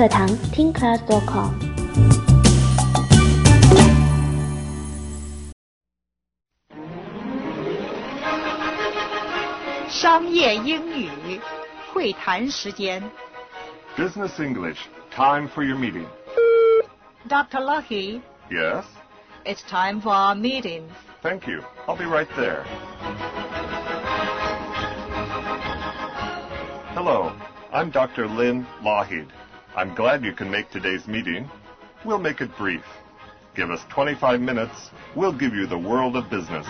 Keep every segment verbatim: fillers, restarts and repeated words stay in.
课堂 听 class dot com。 商业英语会谈时间。 Business English, time for your meeting. Doctor Lucky, Yes? it's time for our meeting. Thank you. I'll be right there. Hello, I'm Doctor Lynn Lougheed. I'm glad you can make today's meeting. We'll make it brief. Give us twenty-five minutes. We'll give you the world of business.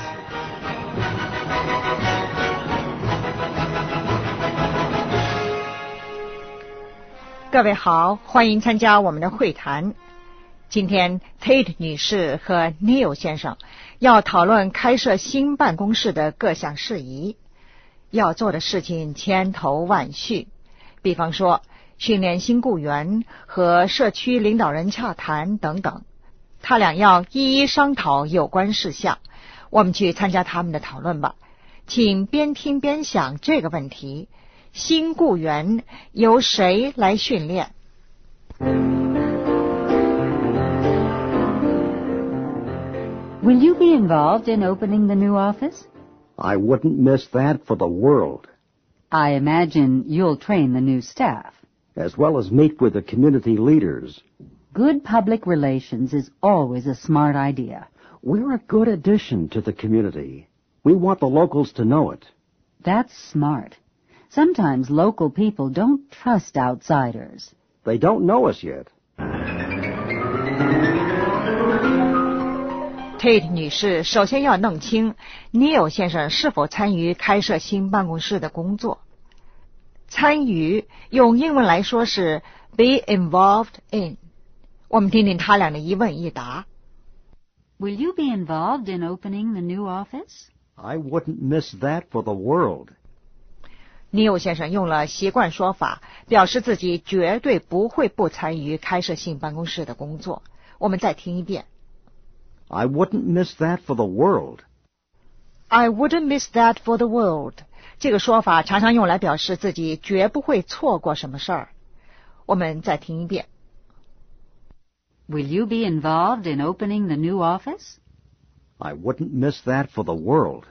各位好，欢迎参加我们的会谈。今天 Tate 女士和 Neil 先生要讨论开设新办公室的各项事宜。要做的事情千头万绪，比方说训练新雇员和社区领导人洽谈等等。他俩要一一商讨有关事项。我们去参加他们的讨论吧。请边听边想这个问题：新雇员由谁来训练？ Will you be involved in opening the new office? I wouldn't miss that for the world. I imagine you'll train the new staff. As well as meet with the community leaders. Good public relations is always a smart idea. We're a good addition to the community. We want the locals to know it. That's smart. Sometimes local people don't trust outsiders. They don't know us yet. Tate 女士首先要弄清 Neil 先生是否参与开设新办公室的工作。参与用英文来说是 be involved in。我们听听他俩的一问一答。 Will you be involved in opening the new office? I wouldn't miss that for the world. Neil 先生用了习惯说法，表示自己绝对不会不参与开设新办公室的工作。我们再听一遍。 I wouldn't miss that for the world. I wouldn't miss that for the world. 这个说法常常用来表示自己绝不会错过什么事儿。我们再听一遍。 Will you be involved in opening the new office? I wouldn't miss that for the world.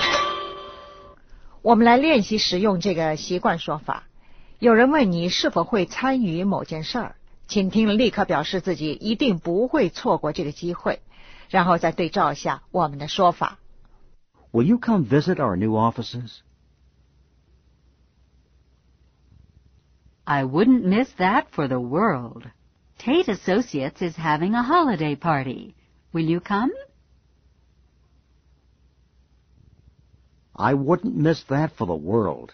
我们来练习使用这个习惯说法。有人问你是否会参与某件事儿，请听立刻表示自己一定不会错过这个机会，然后再对照一下我们的说法。 Will you come visit our new offices? I wouldn't miss that for the world. Tate Associates is having a holiday party. Will you come? I wouldn't miss that for the world.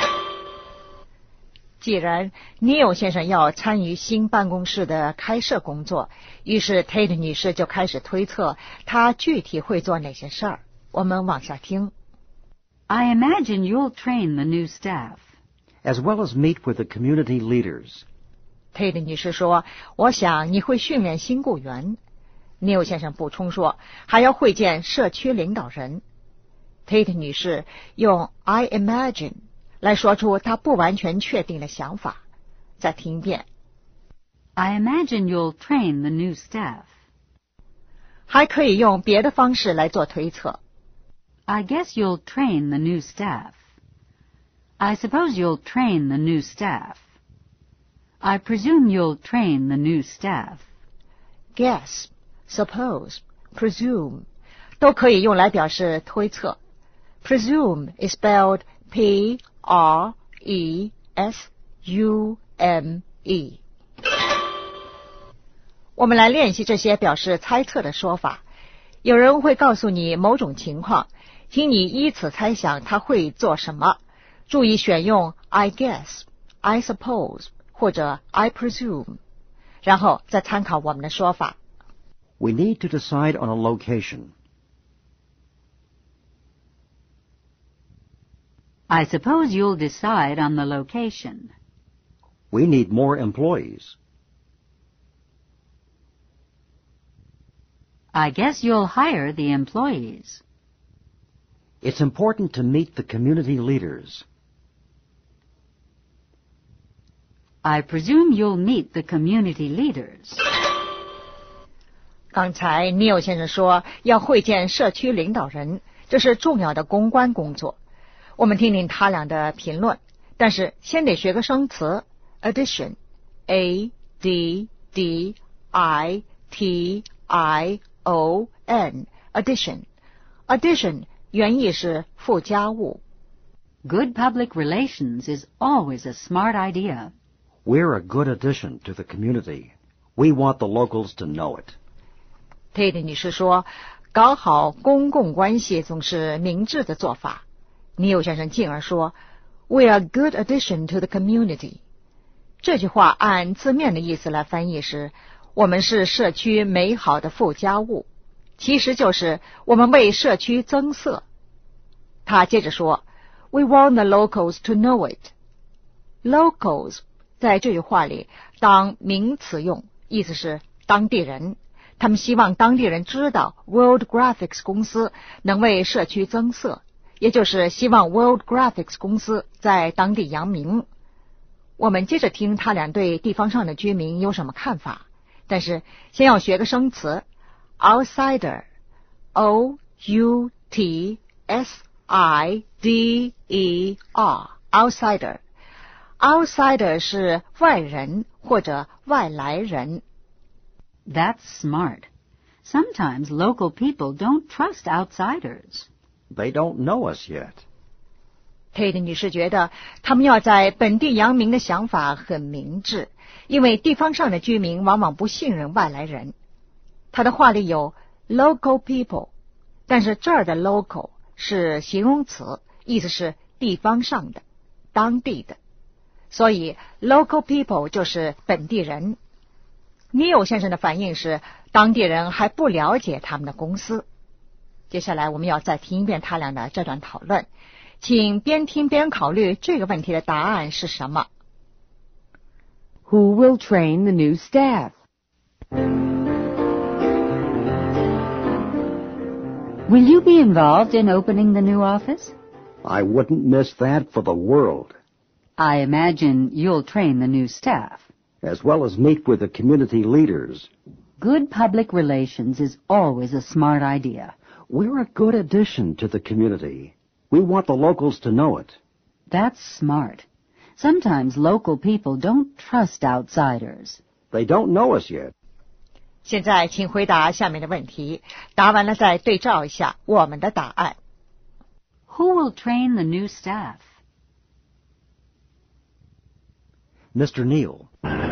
既然 Neil 先生要参与新办公室的开设工作，于是 Tate 女士就开始推测她具体会做哪些事儿。我们往下听。 I imagine you'll train the new staff. As well as meet with the community leaders. Tate 女士说，我想你会训练新雇员。Neil 先生补充说，还要会见社区领导人。Tate 女士用 I imagine 来说出她不完全确定的想法。再听一遍。 I imagine you'll train the new staff. 还可以用别的方式来做推测。 I guess you'll train the new staff. I suppose you'll train the new staff. I presume you'll train the new staff. Guess, suppose, presume 都可以用来表示推测。Presume is spelled P R E S U M E. 我们来练习这些表示猜测的说法。有人会告诉你某种情况，请你依此猜想他会做什么。注意选用 I guess, I suppose 或者 I presume， 然后再参考我们的说法。 We need to decide on a location. I suppose you'll decide on the location. We need more employees. I guess you'll hire the employees. It's important to meet the community leaders. I presume you'll meet the community leaders. 刚才 Neil 先生说要会见社区领导人，这是重要的公关工作。我们听听他俩的评论，但是先得学个生词 addition A D D I T I O N addition addition 原意是附加物。 Good public relations is always a smart idea. We're a good addition to the community. We want the locals to know it. Tate 女士说，搞好公共关系总是明智的做法。Neil 先生进而说 We are a good addition to the community. 这句话按字面的意思来翻译是我们是社区美好的附加物，其实就是我们为社区增色。他接着说 We want the locals to know it. Locals 在这句话里当名词用，意思是当地人。他们希望当地人知道 World Graphics 公司能为社区增色，也就是希望 World Graphics 公司在当地扬名。我们接着听他俩对地方上的居民有什么看法，但是先要学个生词 outsider O U T S I D E R outsider outsider 是外人或者外来人。 That's smart. Sometimes local people don't trust outsiders. They don't know us yet. Tate 女士觉得他们要在本地扬名的想法很明智，因为地方上的居民往往不信任外来人。她的话里有 local people， 但是这儿的 local 是形容词，意思是地方上的、当地的，所以 local people 就是本地人。Neil 先生的反应是当地人还不了解他们的公司。接下来我们要再听一遍他俩的这段讨论，请边听边考虑这个问题的答案是什么。 Who will train the new staff? Will you be involved in opening the new office? I wouldn't miss that for the world. I imagine you'll train the new staff. As well as meet with the community leaders. Good public relations is always a smart idea. We're a good addition to the community. We want the locals to know it. That's smart. Sometimes local people don't trust outsiders. They don't know us yet. 现在请回答下面的问题，答完了再对照一下我们的答案。 Who will train the new staff? Mister Neal.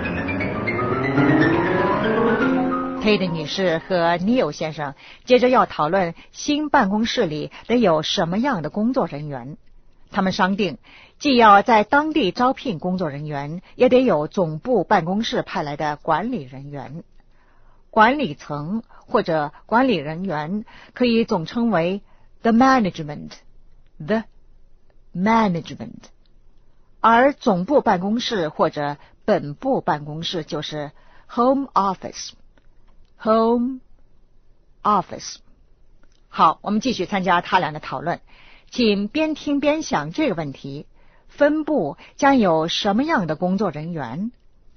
Tate 女士和 Neil 先生接着要讨论新办公室里得有什么样的工作人员。他们商定，既要在当地招聘工作人员，也得有总部办公室派来的管理人员。管理层或者管理人员可以总称为 the management, the management， 而总部办公室或者本部办公室就是 home office, home office。 好，我们继续参加他俩的讨论，请边听边想这个问题：分部将有什么样的工作人员？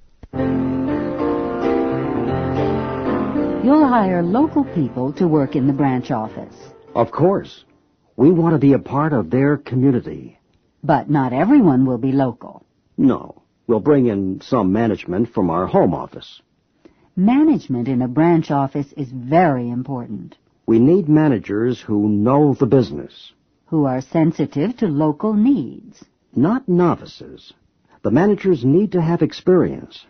You'll hire local people to work in the branch office. Of course. We want to be a part of their community. But not everyone will be local. No. We'll bring in some management from our home office. Management in a branch office is very important. We need managers who know the business. Who are sensitive to local needs. Not novices. The managers need to have experience.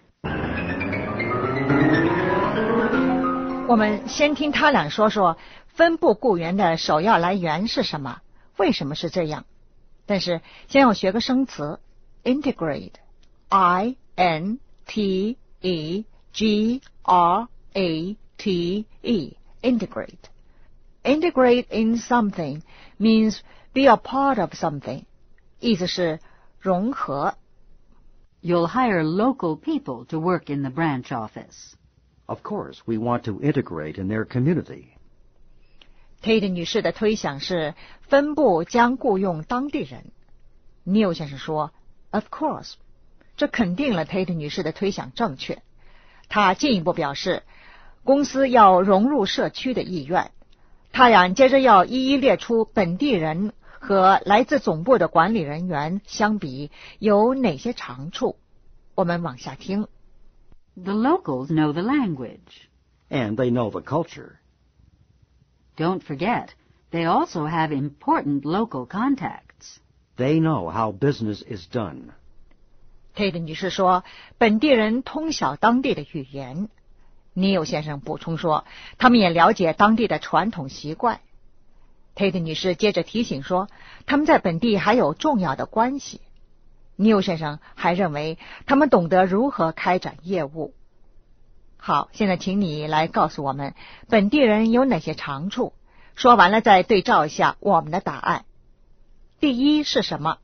我们先听他俩说说分部雇员的首要来源是什么，为什么是这样。但是先要学个生词 integrate, I N T E G R A T E, integrate. Integrate in something means be a part of something, 意思是融合。 You'll hire local people to work in the branch office. Of course, we want to integrate in their community. Tate 女士的推想是分部将雇用当地人。Neil 先生说 Of course， 这肯定了 Tate 女士的推想正确。她进一步表示，公司要融入社区的意愿。她俩接着要一一列出本地人和来自总部的管理人员相比有哪些长处。我们往下听。 The locals know the language. And they know the culture. Don't forget, they also have important local contacts. They know how business is done. Tate 女士说，本地人通晓当地的语言。尼欧先生补充说，他们也了解当地的传统习惯。Tate 女士接着提醒说，他们在本地还有重要的关系。尼欧先生还认为，他们懂得如何开展业务。好，现在请你来告诉我们，本地人有哪些长处？说完了再对照一下我们的答案。第一是什么？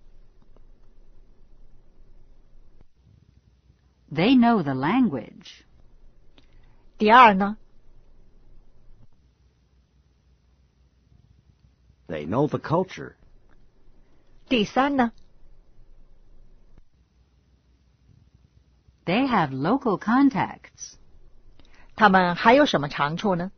They know the language. 第二呢？ They know the culture. 第三呢？ They have local contacts. 他们还有什么长处呢？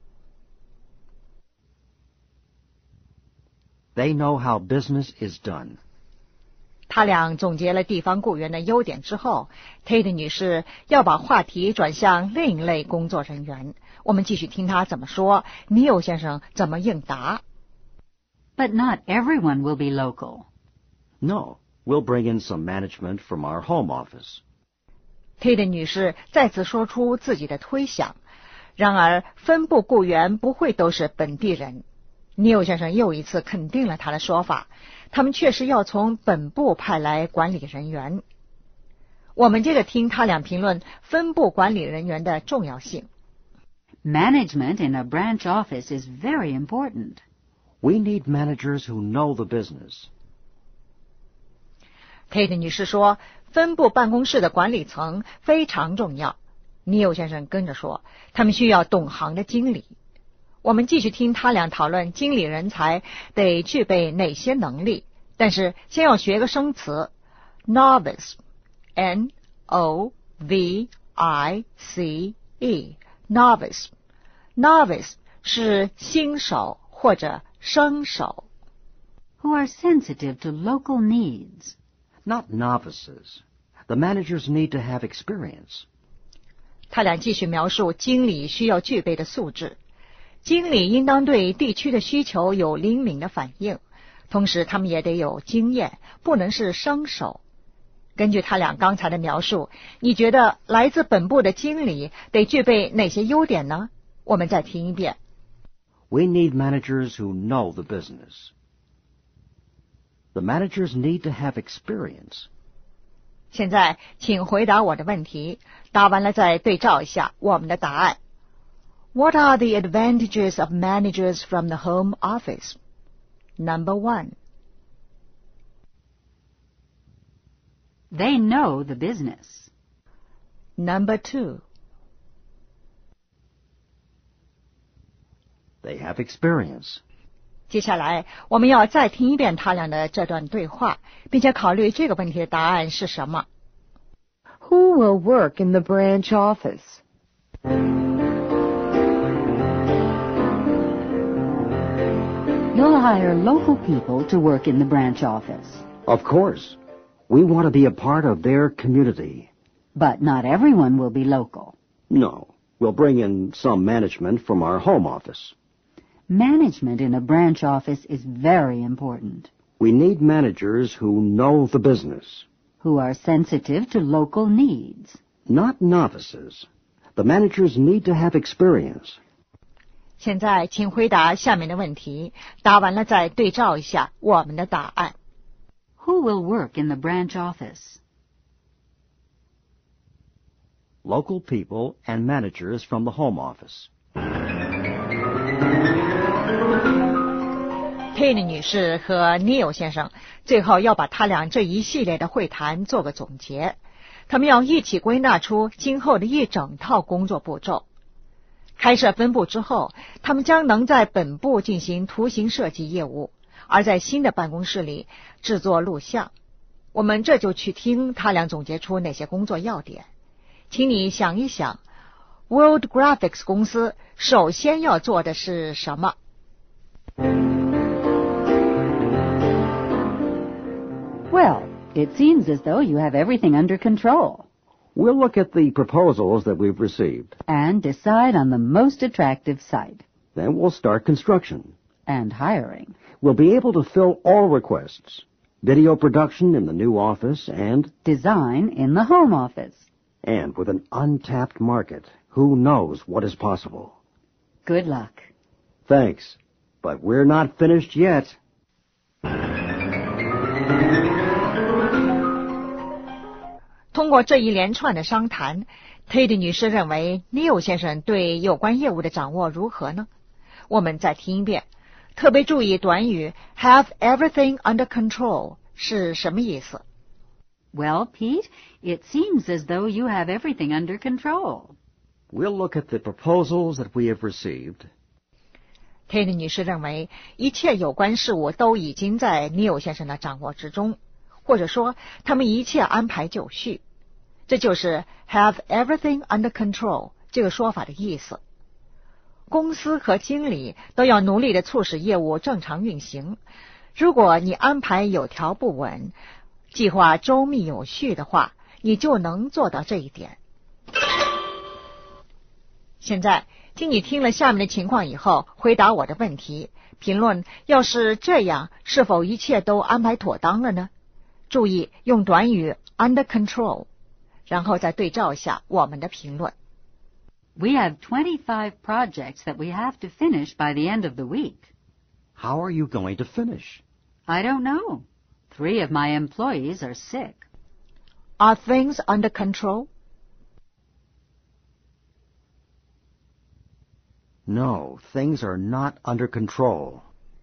They know how business is done. 他俩总结了地方雇员的优点之后， Tate 女士要把话题转向另一类工作人员。我们继续听她怎么说，尼欧先生怎么应答。 But not everyone will be local. No, we'll bring in some management from our home office. Tate 女士再次说出自己的推想。然而，分部雇员不会都是本地人。尼欧先生又一次肯定了他的说法，他们确实要从本部派来管理人员。我们接着听他俩评论分部管理人员的重要性。 Management in a branch office is very important. We need managers who know the business. Tate 女士说，分部办公室的管理层非常重要。尼欧先生跟着说，他们需要懂行的经理。我们继续听他俩讨论经理人才得具备哪些能力，但是先要学个生词 novice, N O V I C E, novice. Novice 是新手或者生手。 Who are sensitive to local needs. Not novices. The managers need to have experience. 他俩继续描述经理需要具备的素质。经理应当对地区的需求有灵敏的反应，同时他们也得有经验，不能是生手。根据他俩刚才的描述，你觉得来自本部的经理得具备哪些优点呢？我们再听一遍。 We need managers who know the business. The managers need to have experience. 现在请回答我的问题，答完了再对照一下我们的答案。What are the advantages of managers from the home office? Number one. They know the business. Number two. They have experience. 接下来我们要再听一遍他俩的这段对话，并且考虑这个问题的答案是什么。 Who will work in the branch office? You'll hire local people to work in the branch office. Of course. We want to be a part of their community. But not everyone will be local. No, we'll bring in some management from our home office. Management in a branch office is very important. We need managers who know the business. Who are sensitive to local needs. Not novices. The managers need to have experience. 现在请回答下面的问题，答完了再对照一下我们的答案。 Who will work in the branch office? Local people and managers from the home office. Tate 女士和 Neil 先生最后要把他俩这一系列的会谈做个总结，他们要一起归纳出今后的一整套工作步骤。开设分部之后，他们将能在本部进行图形设计业务，而在新的办公室里制作录像。 我们这就去听他俩总结出哪些工作要点。请你想一想 ，World Graphics 公司首先要做的是什么？ Well, it seems as though you have everything under control. We'll look at the proposals that we've received. And decide on the most attractive site. Then we'll start construction. And hiring. We'll be able to fill all requests. Video production in the new office and... Design in the home office. And with an untapped market, who knows what is possible? Good luck. Thanks. But we're not finished yet. 通过这一连串的商谈 ，Tate 女士认为 Neil 先生对有关业务的掌握如何呢？我们再听一遍，特别注意短语 have everything under control 是什么意思？ Well, Pete, it seems as though you have everything under control. We'll look at the proposals that we have received. Tate 女士认为一切有关事务都已经在 Neil 先生的掌握之中，或者说他们一切安排就绪。这就是 have everything under control 这个说法的意思。公司和经理都要努力地促使业务正常运行。如果你安排有条不紊，计划周密有序的话，你就能做到这一点。现在，请你听了下面的情况以后，回答我的问题，评论要是这样，是否一切都安排妥当了呢？注意用短语 under control， 然后再对照一下我们的评论。 We have twenty-five projects that we have to finish by the end of the week. How are you going to finish? I don't know. Three of my employees are sick. Are things under control? No, things are not under control.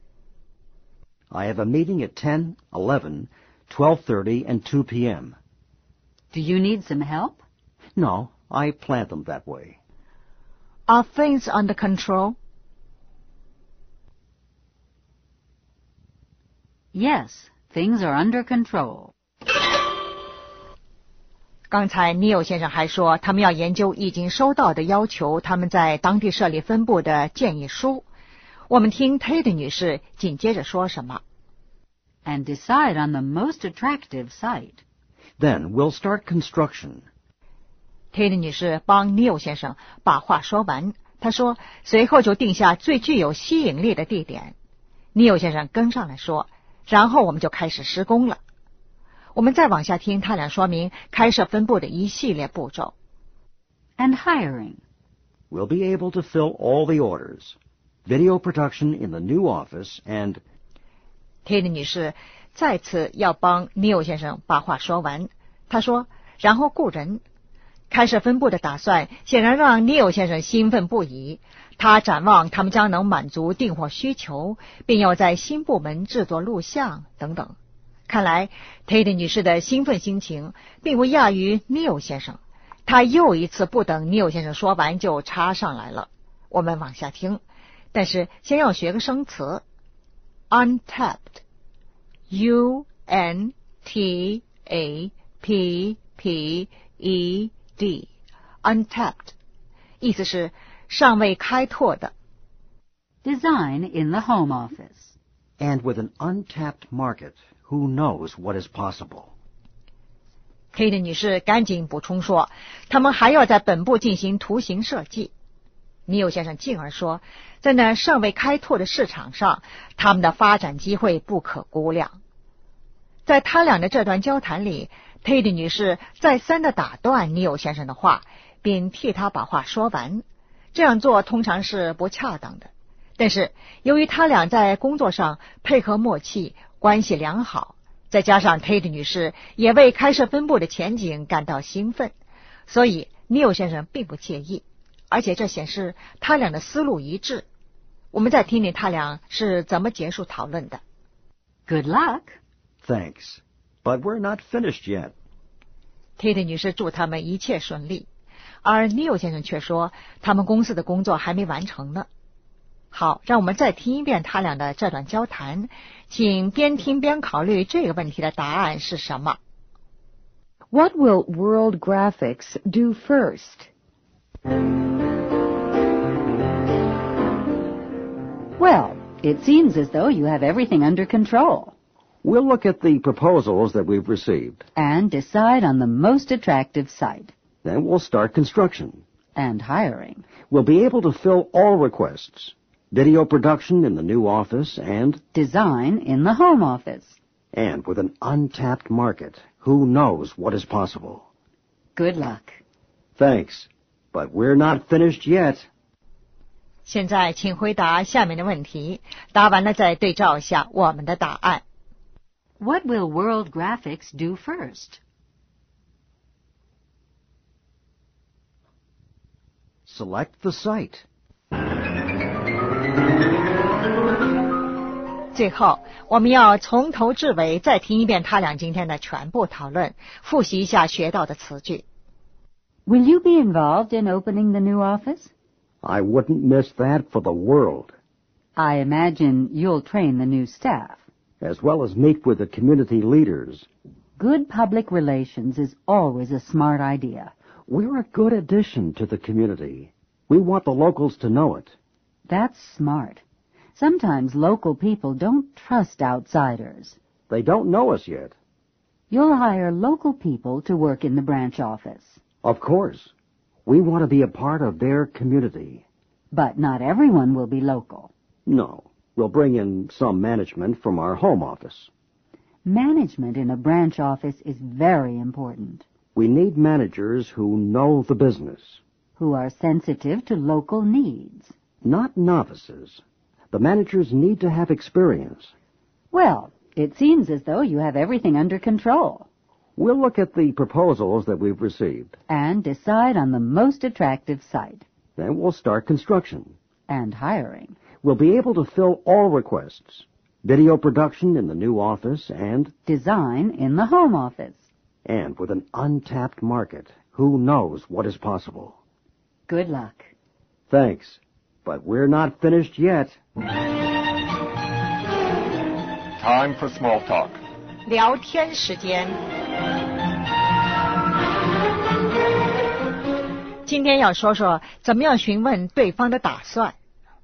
I have a meeting at ten, eleven, twelve thirty, and two p.m. Do you need some help? No, I planned them that way. Are things under control? Yes, things are under control. 刚才 Neil 先生还说，他们要研究已经收到的要求他们在当地设立分部的建议书。我们听 Tate 女士紧接着说什么。 And decide on the most attractive site. Then we'll start construction. Tate 女士帮 Neil 先生把话说完，她说，随后就定下最具有吸引力的地点。Neil 先生跟上来说，然后我们就开始施工了。我们再往下听他俩说明开设分部的一系列步骤。 And hiring. We'll be able to fill all the orders. Video production in the new office and... Tate 女士再次要帮 Neil 先生把话说完。她说，然后雇人。开设分部的打算显然让 Neil 先生兴奋不已。他展望他们将能满足订货需求，并要在新部门制作录像等等。看来 Tate 女士的兴奋心情并不亚于 Neil 先生，他又一次不等 Neil 先生说完就插上来了。我们往下听，但是先要学个生词 untapped U N T A P P E D untapped 意思是尚未开拓的。 Design in the home office. And with an untapped market,Who knows what is possible? Tate 女士赶紧补充说，他们还要在本部进行图形设计。Neil 先生进而说，在那尚未开拓的市场上，他们的发展机会不可估量。在他俩的这段交谈里 ，Tate 女士再三地打断 Neil 先生的话，并替他把话说完。这样做通常是不恰当的，但是由于他俩在工作上配合默契，关系良好，再加上 Tate 女士也为开设分部的前景感到兴奋，所以 Neil 先生并不介意，而且这显示他俩的思路一致。我们再听听他俩是怎么结束讨论的。 Good luck. Thanks. But we're not finished yet. Tate 女士祝他们一切顺利，而 Neil 先生却说他们公司的工作还没完成呢。好，让我们再听一遍他俩的这段交谈，请边听边考虑这个问题的答案是什么。 What will World Graphics do first? Well, it seems as though you have everything under control. We'll look at the proposals that we've received. And decide on the most attractive site. Then we'll start construction. And hiring. We'll be able to fill all requests. Video production in the new office and... Design in the home office. And with an untapped market, who knows what is possible? Good luck. Thanks. But we're not finished yet. 现在请回答下面的问题，答完了再对照一下我们的答案。 What will World Graphics do first? Select the site. 最后，我们要从头至尾再听一遍他俩今天的全部讨论，复习一下学到的词句。 Will you be involved in opening the new office? I wouldn't miss that for the world. I imagine you'll train the new staff. As well as meet with the community leaders. Good public relations is always a smart idea. We're a good addition to the community. We want the locals to know it. That's smart. Sometimes local people don't trust outsiders. They don't know us yet. You'll hire local people to work in the branch office. Of course. We want to be a part of their community. But not everyone will be local. No. We'll bring in some management from our home office. Management in a branch office is very important. We need managers who know the business. Who are sensitive to local needs. Not novices. The managers need to have experience. Well, it seems as though you have everything under control. We'll look at the proposals that we've received. And decide on the most attractive site. Then we'll start construction. And hiring. We'll be able to fill all requests. Video production in the new office and... Design in the home office. And with an untapped market, who knows what is possible? Good luck. Thanks. But we're not finished yet. Time for small talk. 聊天时间。今天要说说怎么样询问对方的打算。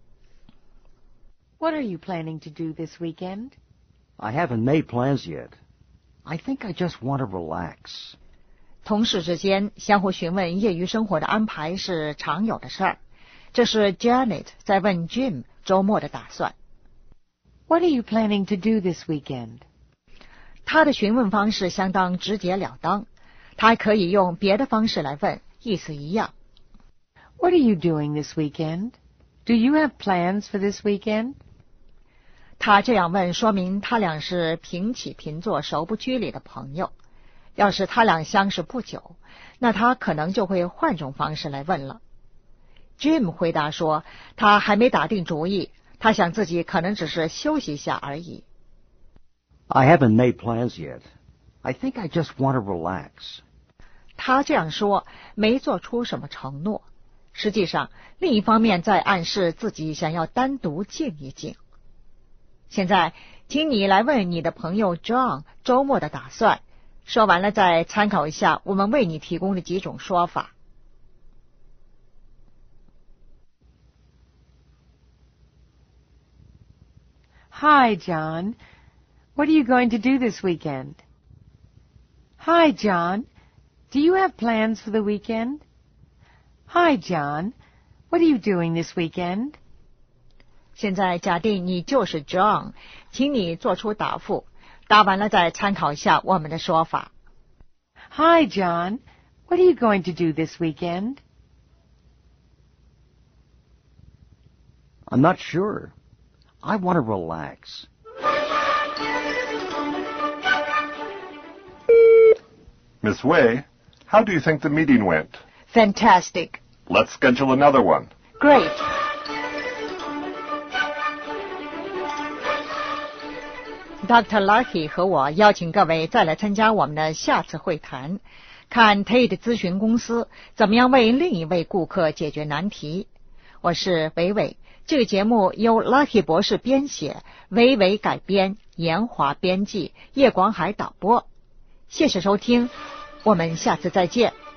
What are you planning to do this weekend? I haven't made plans yet. I think I just want to relax. 同事之间相互询问业余生活的安排是常有的事儿。这是 Janet 在问 Jim 周末的打算。 What are you planning to do this weekend? 他的询问方式相当直截了当，他还可以用别的方式来问，意思一样。 What are you doing this weekend? Do you have plans for this weekend? 他这样问，说明他俩是平起平坐、手不拘礼的朋友。要是他俩相识不久，那他可能就会换种方式来问了。Jim 回答说，他还没打定主意，他想自己可能只是休息一下而已。 I haven't made plans yet. I think I just want to relax. 他这样说，没做出什么承诺。实际上，另一方面在暗示自己想要单独静一静。现在，请你来问你的朋友 John 周末的打算。说完了再参考一下我们为你提供的几种说法。 Hi, John. What are you going to do this weekend? Hi, John. Do you have plans for the weekend? Hi, John. What are you doing this weekend? 现在假定你就是 John， 请你做出答复。答完了再参考一下我们的说法。 Hi, John. What are you going to do this weekend? I'm not sure. I want to relax. Miss Wei, how do you think the meeting went? Fantastic. Let's schedule another one. Great. Doctor Lucky 和我邀请各位再来参加我们的下次会谈，看 Tate 咨询公司怎么样为另一位顾客解决难题。我是维维，这个节目由 Lucky 博士编写，维维改编，严华编辑，叶广海导播。谢谢收听， 我们下次再见。